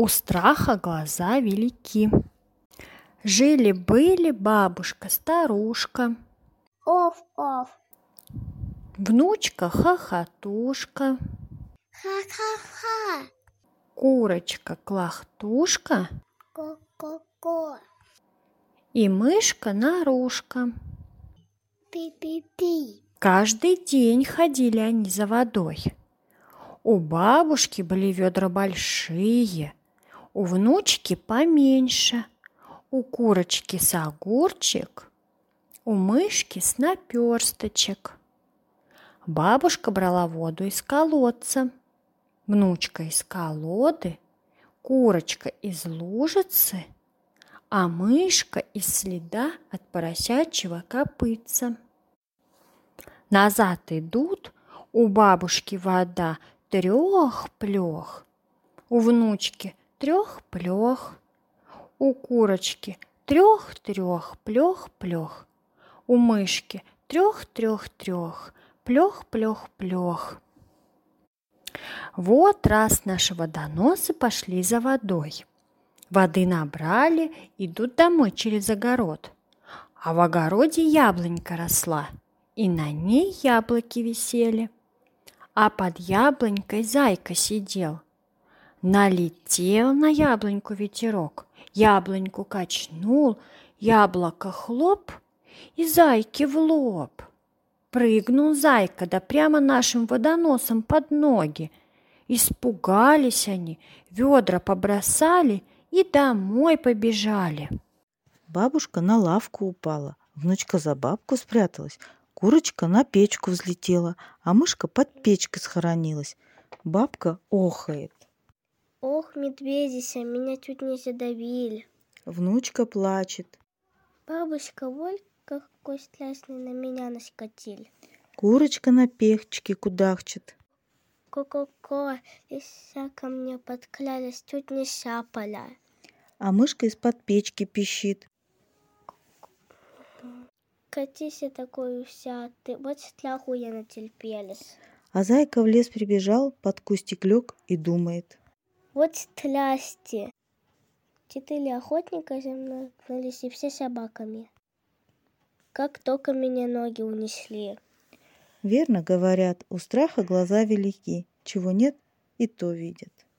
У страха глаза велики. Жили-были бабушка-старушка, Оф-оф, внучка-хохотушка, ха-ха-ха, курочка-клахтушка ко-ко-ко, и мышка-нарушка. пи-пи-пи. Каждый день ходили они за водой. У бабушки были ведра большие, у внучки поменьше, у курочки с огурчик, у мышки с наперсточек. Бабушка брала воду из колодца, внучка из колоды, курочка из лужицы, а мышка из следа от поросячьего копытца. Назад идут, у бабушки вода трех-плех, у внучки трех-плех, у курочки трех-плех-плех, у мышки трех-трех-трех, плех-плех-плех. Вот раз наши водоносы пошли за водой. Воды набрали, идут домой через огород. А в огороде яблонька росла, и на ней яблоки висели. А под яблонькой зайка сидел. Налетел на яблоньку ветерок, яблоньку качнул, яблоко хлоп и зайке в лоб. Прыгнул зайка, да прямо нашим водоносом под ноги. Испугались они, ведра побросали и домой побежали. Бабушка на лавку упала, внучка за бабку спряталась, курочка на печку взлетела, а мышка под печкой схоронилась. Бабка охает. Ох, медведица, меня чуть не задавили. Внучка плачет. Бабушка, вот какой страшный на меня наскочили. Курочка на печке кудахчет. Ко-ко-ко, и вся ко мне подкрались, чуть не сяпала. А мышка из-под печки пищит. Катись такой вся, ты вот страху я натерпелась. А зайка в лес прибежал, под кустик лег и думает. Вот страсти. 4 охотника за мной гнались, и все собаками. Как только меня ноги унесли. Верно говорят, у страха глаза велики, чего нет, и то видят.